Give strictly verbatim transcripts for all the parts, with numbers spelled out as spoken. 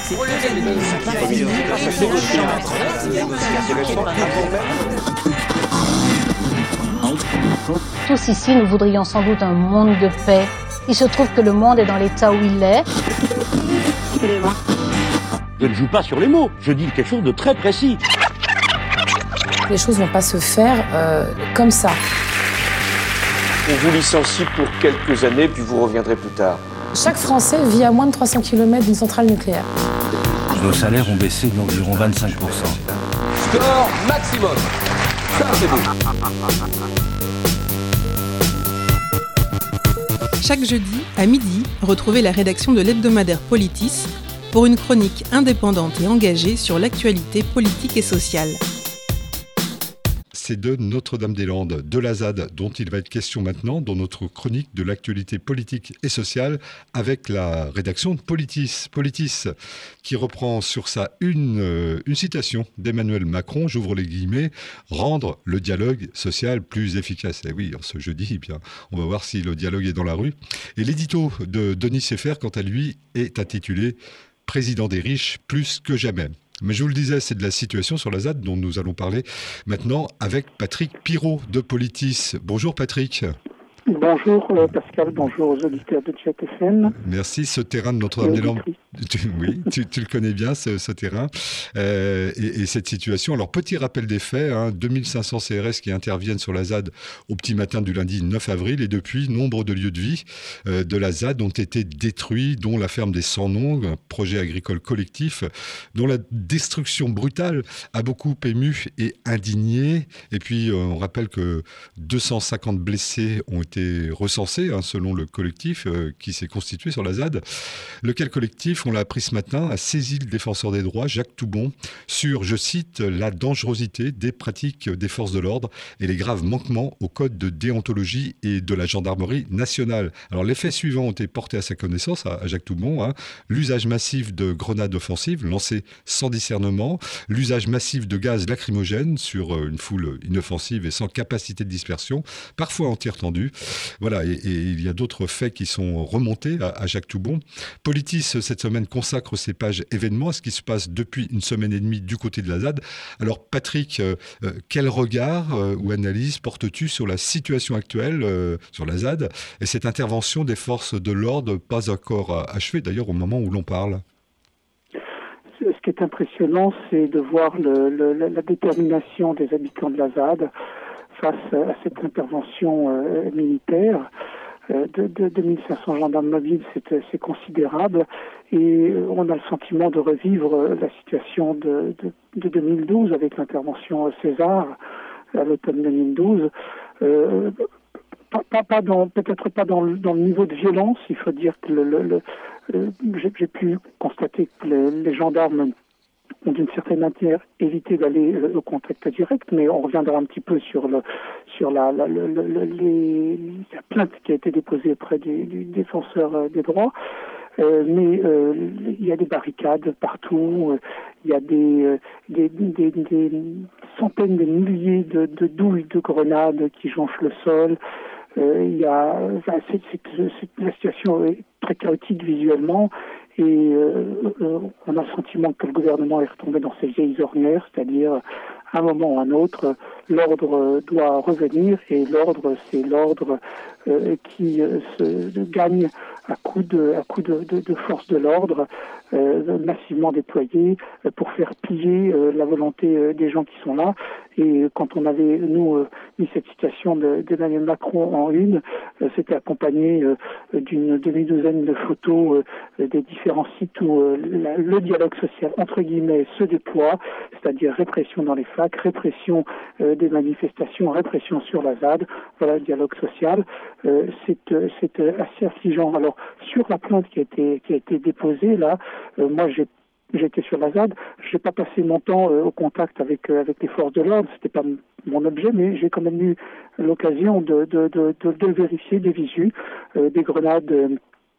Tous ici, nous voudrions sans doute un monde de paix. Il se trouve que le monde est dans l'état où il est. Je ne joue pas sur les mots, je dis quelque chose de très précis. Les choses ne vont pas se faire euh, comme ça. On vous licencie pour quelques années, puis vous reviendrez plus tard. Chaque Français vit à moins de trois cents kilomètres d'une centrale nucléaire. Nos salaires ont baissé d'environ vingt-cinq pour cent. Score maximum. Ça, c'est beau. Chaque jeudi, à midi, retrouvez la rédaction de l'hebdomadaire Politis pour une chronique indépendante et engagée sur l'actualité politique et sociale. C'est de Notre-Dame-des-Landes, de la Z A D, dont il va être question maintenant dans notre chronique de l'actualité politique et sociale avec la rédaction de Politis. Politis, qui reprend sur ça une, une citation d'Emmanuel Macron, j'ouvre les guillemets, « rendre le dialogue social plus efficace ». Et oui, ce jeudi, eh bien, on va voir si le dialogue est dans la rue. Et l'édito de Denis Seffer, quant à lui, est intitulé « Président des riches plus que jamais ». Mais je vous le disais, c'est de la situation sur la Z A D dont nous allons parler maintenant avec Patrick Pirot de Politis. Bonjour Patrick. Bonjour euh, Pascal, bonjour aux auditeurs de Jet F M. Merci, ce terrain de Notre-Dame-des-Landes, tu, oui, tu, tu le connais bien ce, ce terrain euh, et, et cette situation. Alors petit rappel des faits, hein, deux mille cinq cents C R S qui interviennent sur la Z A D au petit matin du lundi neuf avril et depuis, nombre de lieux de vie euh, de la Z A D ont été détruits, dont la ferme des Sans-Noms, un projet agricole collectif dont la destruction brutale a beaucoup ému et indigné. Et puis euh, on rappelle que deux cent cinquante blessés ont été recensés hein, selon le collectif euh, qui s'est constitué sur la Z A D. Lequel collectif, on l'a appris ce matin, a saisi le défenseur des droits, Jacques Toubon, sur, je cite, la dangerosité des pratiques des forces de l'ordre et les graves manquements au code de déontologie et de la gendarmerie nationale. Alors les faits suivants ont été portés à sa connaissance, à, à Jacques Toubon, hein. L'usage massif de grenades offensives lancées sans discernement, l'usage massif de gaz lacrymogène sur une foule inoffensive et sans capacité de dispersion, parfois en tir tendu. Voilà, et, et il y a d'autres faits qui sont remontés à, à Jacques Toubon. Politis, cette semaine, consacre ses pages événements à ce qui se passe depuis une semaine et demie du côté de la Z A D. Alors Patrick, euh, quel regard euh, ou analyse portes-tu sur la situation actuelle euh, sur la Z A D et cette intervention des forces de l'ordre pas encore achevée d'ailleurs au moment où l'on parle? Ce qui est impressionnant, c'est de voir le, le, la détermination des habitants de la Z A D face à cette intervention euh, militaire. Euh, de, de deux mille cinq cents gendarmes mobiles, c'est, c'est considérable. Et on a le sentiment de revivre la situation de, de, de deux mille douze avec l'intervention César à l'automne deux mille douze. Euh, pas, pas, pas dans, peut-être pas dans le, dans le niveau de violence. Il faut dire que le, le, le, le, j'ai, j'ai pu constater que les, les gendarmes ont d'une certaine manière évité d'aller au contact direct, mais on reviendra un petit peu sur le sur la la, le, le, les, la plainte qui a été déposée auprès du, du défenseur des droits. Euh, mais euh, il y a des barricades partout, euh, il y a des, euh, des, des, des centaines de milliers de, de douilles de grenades qui jonchent le sol. Euh, il y a, enfin, c'est, c'est, c'est, la situation est très chaotique visuellement. Et euh, euh, on a le sentiment que le gouvernement est retombé dans ses vieilles ornières, c'est-à-dire à un moment ou à un autre, l'ordre doit revenir et l'ordre, c'est l'ordre euh, qui euh, se gagne à coup de, à coup de, de, de force de l'ordre euh, massivement déployée euh, pour faire plier euh, la volonté euh, des gens qui sont là. Et quand on avait, nous, euh, mis cette citation de, d'Emmanuel Macron en une, euh, c'était accompagné euh, d'une demi-douzaine de photos euh, des différents sites où euh, la, le dialogue social, entre guillemets, se déploie, c'est-à-dire répression dans les facs, répression euh, des manifestations, répression sur la Z A D, voilà le dialogue social. Euh, c'est, euh, c'est euh, assez affligeant. Alors, sur la plainte qui a été, qui a été déposée, là, euh, moi j'ai J'étais sur la Z A D, je n'ai pas passé mon temps euh, au contact avec euh, avec les forces de l'ordre, c'était pas m- mon objet, mais j'ai quand même eu l'occasion de de de de, de vérifier des visus, euh, des grenades euh,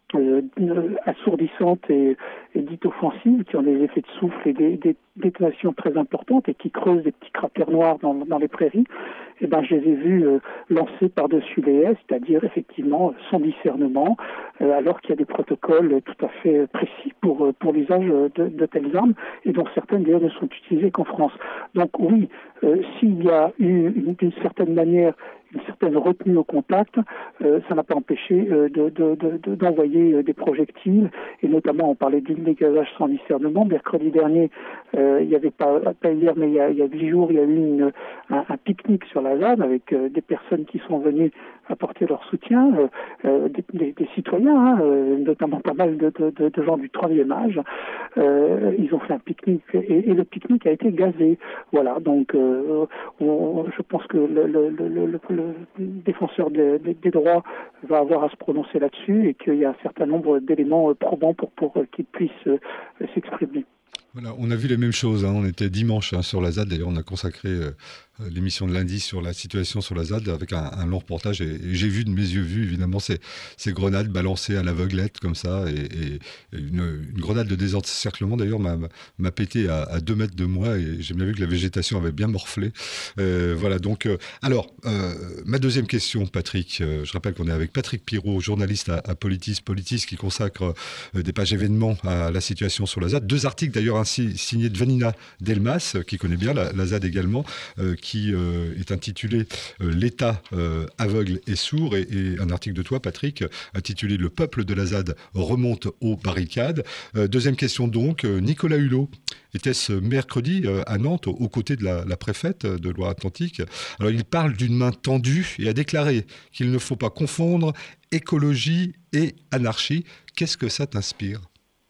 euh, assourdissantes et, et dites offensives, qui ont des effets de souffle et des, des détonations très importantes et qui creusent des petits cratères noirs dans, dans les prairies, eh ben, je les ai vus euh, lancer par-dessus les haies, c'est-à-dire effectivement sans discernement, euh, alors qu'il y a des protocoles tout à fait précis pour, pour l'usage de, de telles armes, et dont certaines d'ailleurs ne sont utilisées qu'en France. Donc oui, euh, s'il y a eu d'une certaine manière une certaine retenue au contact, euh, ça n'a pas empêché euh, de, de, de, de, d'envoyer euh, des projectiles, et notamment on parlait d'illegalisage sans discernement. Mercredi dernier, euh, il y avait pas, pas hier, mais il y a, il y a huit jours, il y a eu une, un, un pique-nique sur la ZAD avec euh, des personnes qui sont venues apporter leur soutien, euh, euh, des, des, des citoyens, hein, euh, notamment pas mal de, de, de, de gens du troisième âge. Euh, ils ont fait un pique-nique et, et le pique-nique a été gazé. Voilà, donc euh, on, je pense que le, le, le, le, le défenseur des, des, des droits va avoir à se prononcer là-dessus et qu'il y a un certain nombre d'éléments probants pour, pour qu'il puisse euh, s'exprimer. Voilà, on a vu les mêmes choses, hein. On était dimanche hein, sur la ZAD, d'ailleurs on a consacré euh, l'émission de lundi sur la situation sur la ZAD avec un, un long reportage, et, et j'ai vu de mes yeux vus évidemment ces, ces grenades balancées à l'aveuglette comme ça, et, et une, une grenade de désencerclement d'ailleurs m'a, m'a pété à, à deux mètres de moi, et j'ai bien vu que la végétation avait bien morflé. Euh, voilà, donc euh, alors euh, ma deuxième question, Patrick, euh, je rappelle qu'on est avec Patrick Pirot, journaliste à, à Politis, Politis qui consacre euh, des pages événements à la situation sur la ZAD, deux articles d'ailleurs ainsi signés de Vanina Delmas, qui connaît bien la, la ZAD également, euh, qui euh, est intitulé euh, « L'État euh, aveugle et sourd », et, et un article de toi, Patrick, intitulé « Le peuple de la ZAD remonte aux barricades ». Euh, deuxième question donc, euh, Nicolas Hulot était ce mercredi euh, à Nantes, aux côtés de la, la préfète de Loire-Atlantique. Alors il parle d'une main tendue et a déclaré qu'il ne faut pas confondre écologie et anarchie. Qu'est-ce que ça t'inspire ?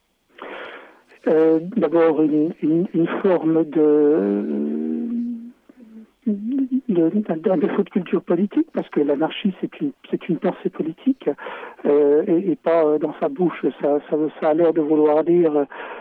Euh, d'abord, une, une, une forme de, de, d'un défaut de culture politique, parce que l'anarchie, c'est une, c'est une pensée politique, euh, et, et pas dans sa bouche. Ça, ça, ça a l'air de vouloir dire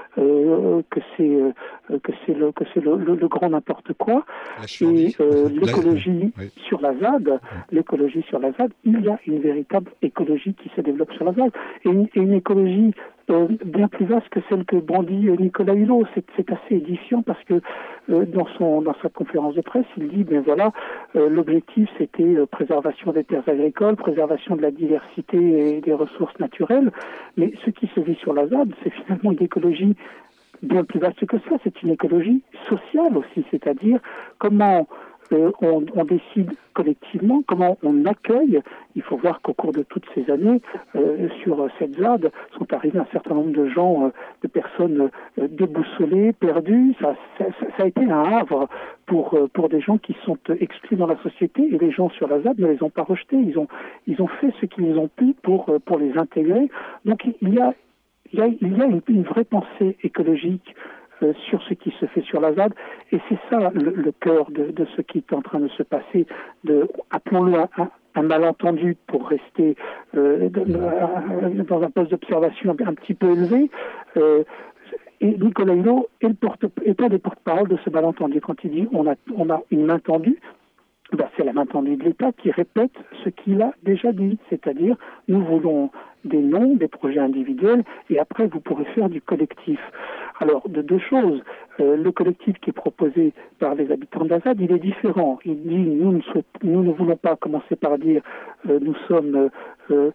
euh, que c'est, euh, que c'est, le, que c'est le, le, le grand n'importe quoi. Et euh, l'écologie la... oui. sur la ZAD, l'écologie sur la ZAD, il y a une véritable écologie qui se développe sur la ZAD, et une, et une écologie Euh, bien plus vaste que celle que brandit euh, Nicolas Hulot. C'est, c'est assez édifiant parce que euh, dans son dans sa conférence de presse, il dit ben voilà, euh, l'objectif c'était euh, préservation des terres agricoles, préservation de la diversité et des ressources naturelles, mais ce qui se vit sur la ZAD, c'est finalement une écologie bien plus vaste que ça. C'est une écologie sociale aussi, c'est-à-dire comment Euh, on, on décide collectivement, comment on accueille. Il faut voir qu'au cours de toutes ces années, euh, sur cette ZAD, sont arrivés un certain nombre de gens, euh, de personnes euh, déboussolées, perdues. Ça, ça, ça a été un havre pour, euh, pour des gens qui sont exclus dans la société, et les gens sur la ZAD ne les ont pas rejetés. Ils ont, ils ont fait ce qu'ils ont pu pour, euh, pour les intégrer. Donc il y a, il y a, il y a une, une vraie pensée écologique Euh, sur ce qui se fait sur la ZAD, et c'est ça le, le cœur de, de ce qui est en train de se passer, de, appelons-le un, un, un malentendu pour rester euh, de, de, dans un poste d'observation un, un petit peu élevé, euh, et Nicolas Hulot est, le porte, est un des porte-parole de ce malentendu. Quand il dit on a, on a une main tendue, ben c'est la main tendue de l'État qui répète ce qu'il a déjà dit, c'est-à-dire nous voulons des noms, des projets individuels, et après vous pourrez faire du collectif. Alors, de deux choses. Euh, le collectif qui est proposé par les habitants de la ZAD, il est différent. Il dit, nous ne, souhait, nous ne voulons pas commencer par dire, euh, nous sommes euh,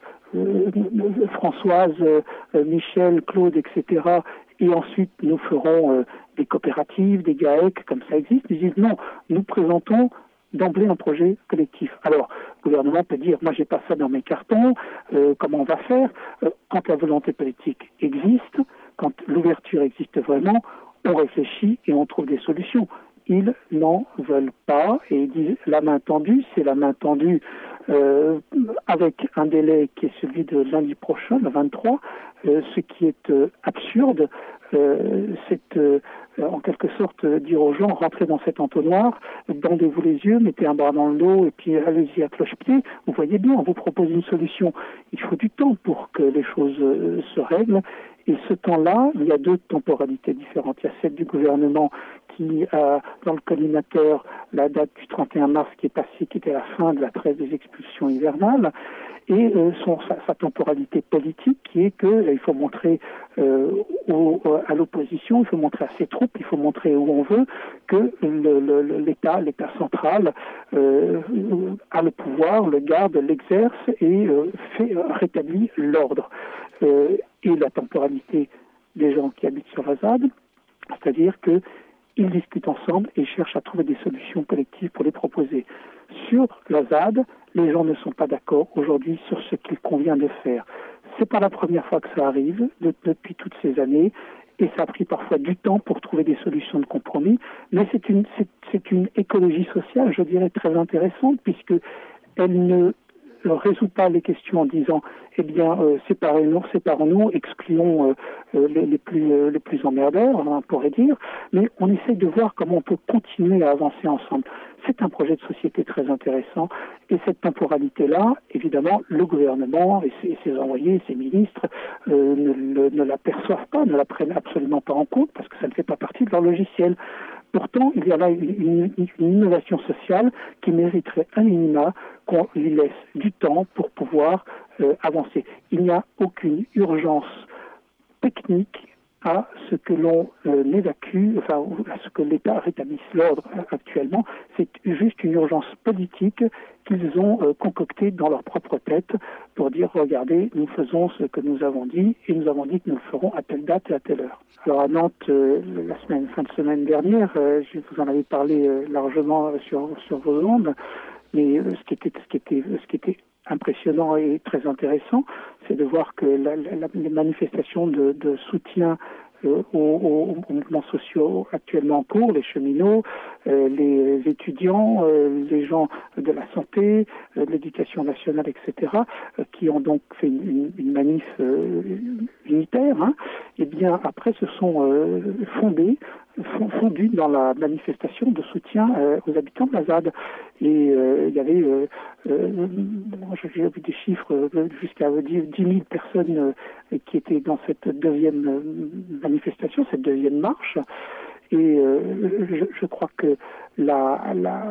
euh, Françoise, euh, Michel, Claude, et cetera. Et ensuite, nous ferons euh, des coopératives, des GAEC, comme ça existe. Ils disent, non, nous présentons d'emblée un projet collectif. Alors, le gouvernement peut dire, moi j'ai pas ça dans mes cartons, euh, comment on va faire euh, quand la volonté politique existe, quand l'ouverture existe vraiment, on réfléchit et on trouve des solutions. Ils n'en veulent pas, et ils disent, la main tendue, c'est la main tendue euh, avec un délai qui est celui de lundi prochain, le vingt-trois, euh, ce qui est euh, absurde. Euh, cette, euh, euh, en quelque sorte euh, dire aux gens, rentrez dans cet entonnoir, bandez-vous les yeux, mettez un bras dans le dos et puis allez-y à cloche-pied. Vous voyez bien, on vous propose une solution. Il faut du temps pour que les choses euh, se règlent. Et ce temps-là, il y a deux temporalités différentes. Il y a celle du gouvernement qui a dans le collimateur la date du trente et un mars qui est passée, qui était la fin de la trêve des expulsions hivernales, et euh, son, sa, sa temporalité politique qui est qu'il euh, faut montrer euh, au, à l'opposition, il faut montrer à ses troupes, il faut montrer où on veut que le, le, l'État, l'État central euh, a le pouvoir, le garde, l'exerce et euh, fait euh, rétablit l'ordre. Euh, et la temporalité des gens qui habitent sur la Z A D, c'est-à-dire qu'ils discutent ensemble et cherchent à trouver des solutions collectives pour les proposer. Sur la Z A D, les gens ne sont pas d'accord aujourd'hui sur ce qu'il convient de faire. C'est pas la première fois que ça arrive de, depuis toutes ces années, et ça a pris parfois du temps pour trouver des solutions de compromis, mais c'est une, c'est, c'est une écologie sociale, je dirais, très intéressante, puisque elle ne ne résout pas les questions en disant eh bien euh, séparez-nous, séparons-nous, excluons euh, les, les plus euh, les plus emmerdeurs, on pourrait dire, mais on essaye de voir comment on peut continuer à avancer ensemble. C'est un projet de société très intéressant et cette temporalité-là, évidemment, le gouvernement et ses, ses envoyés, ses ministres euh, ne, ne, ne la perçoivent pas, ne la prennent absolument pas en compte parce que ça ne fait pas partie de leur logiciel. Pourtant, il y a là une, une, une innovation sociale qui mériterait un minima qu'on lui laisse du temps pour pouvoir euh, avancer. Il n'y a aucune urgence technique à ce que l'on euh, évacue, enfin à ce que l'État rétablisse l'ordre actuellement. C'est juste une urgence politique qu'ils ont euh, concoctée dans leur propre tête pour dire regardez, nous faisons ce que nous avons dit et nous avons dit que nous le ferons à telle date et à telle heure. Alors à Nantes, euh, la semaine, fin de semaine dernière, euh, je vous en avais parlé euh, largement sur, sur vos ondes, mais euh, ce qui était, ce qui était, ce qui était impressionnant et très intéressant, c'est de voir que la, la, les manifestations de, de soutien euh, aux, aux, aux mouvements sociaux actuellement en cours, les cheminots, euh, les étudiants, euh, les gens de la santé, euh, de l'éducation nationale, et cetera, euh, qui ont donc fait une, une, une manif euh, unitaire, hein, et bien après se sont euh, fondés fondus dans la manifestation de soutien euh, aux habitants de la Z A D. Et euh, il y avait, euh, euh, j'ai vu des chiffres, euh, jusqu'à dix mille personnes euh, qui étaient dans cette deuxième euh, manifestation, cette deuxième marche. Et euh, je, je crois que la, la,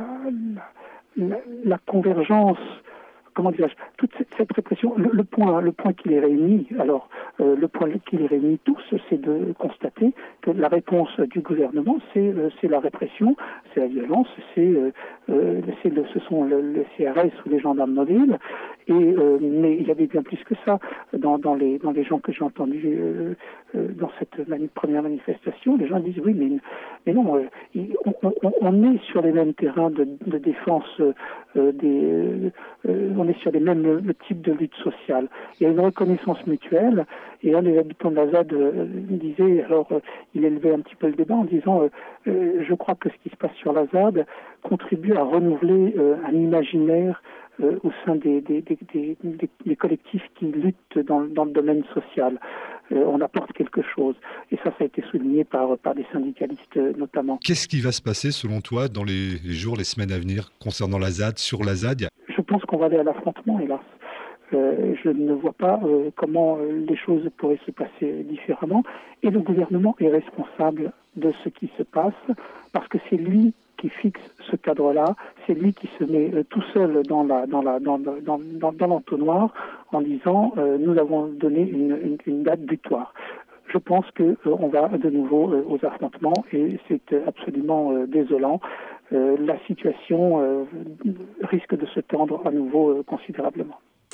la, la convergence, comment dirais-je, toute cette, cette répression, le, le point, le point qui les réunit, alors euh, le point qui les réunit tous, c'est de constater que la réponse du gouvernement, c'est, euh, c'est la répression, c'est la violence, c'est, euh, euh, c'est le, ce sont le, le C R S ou les gendarmes mobiles. Et euh, mais il y avait bien plus que ça dans, dans les dans les gens que j'ai entendus euh, euh, dans cette mani- première manifestation. Les gens disent oui, mais mais non, euh, on, on, on est sur les mêmes terrains de, de défense euh, des, euh, on est sur les mêmes le type de lutte sociale. Il y a une reconnaissance mutuelle. Et un des habitants de la Z A D euh, disait, alors euh, il élevait un petit peu le débat en disant, euh, euh, je crois que ce qui se passe sur la Z A D contribue à renouveler euh, un imaginaire euh, au sein des, des, des, des, des, des collectifs qui luttent dans, dans le domaine social. Euh, on apporte quelque chose. Et ça, ça a été souligné par, par des syndicalistes euh, notamment. Qu'est-ce qui va se passer selon toi dans les, les jours, les semaines à venir concernant la Z A D, sur la Z A D? Je pense qu'on va aller à l'affrontement, hélas. Euh, je ne vois pas euh, comment euh, les choses pourraient se passer différemment. Et le gouvernement est responsable de ce qui se passe parce que c'est lui qui fixe ce cadre-là, c'est lui qui se met euh, tout seul dans, la, dans, la, dans, dans, dans, dans l'entonnoir en disant euh, nous avons donné une, une, une date butoir. Je pense qu'on euh, va de nouveau euh, aux affrontements et c'est euh, absolument euh, désolant. Euh, la situation euh, risque de se tendre à nouveau euh, considérablement.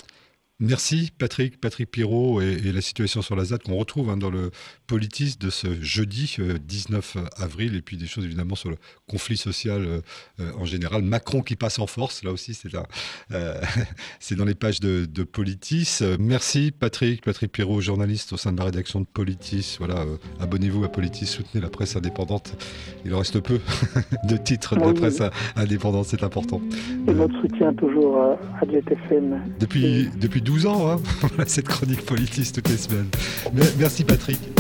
Merci Patrick, Patrick Pirot et, et la situation sur la Z A D qu'on retrouve hein, dans le Politis de ce jeudi euh, dix-neuf avril et puis des choses évidemment sur le conflit social euh, euh, en général. Macron qui passe en force, là aussi c'est, un, euh, c'est dans les pages de, de Politis. Euh, merci Patrick, Patrick Pirot, journaliste au sein de la rédaction de Politis. Voilà, euh, abonnez-vous à Politis, soutenez la presse indépendante. Il en reste peu de titres de la presse indépendante, c'est important. Et notre soutien toujours à Jet F M. Depuis, depuis douze ans, hein, cette chronique Politis toutes les semaines. Merci Patrick.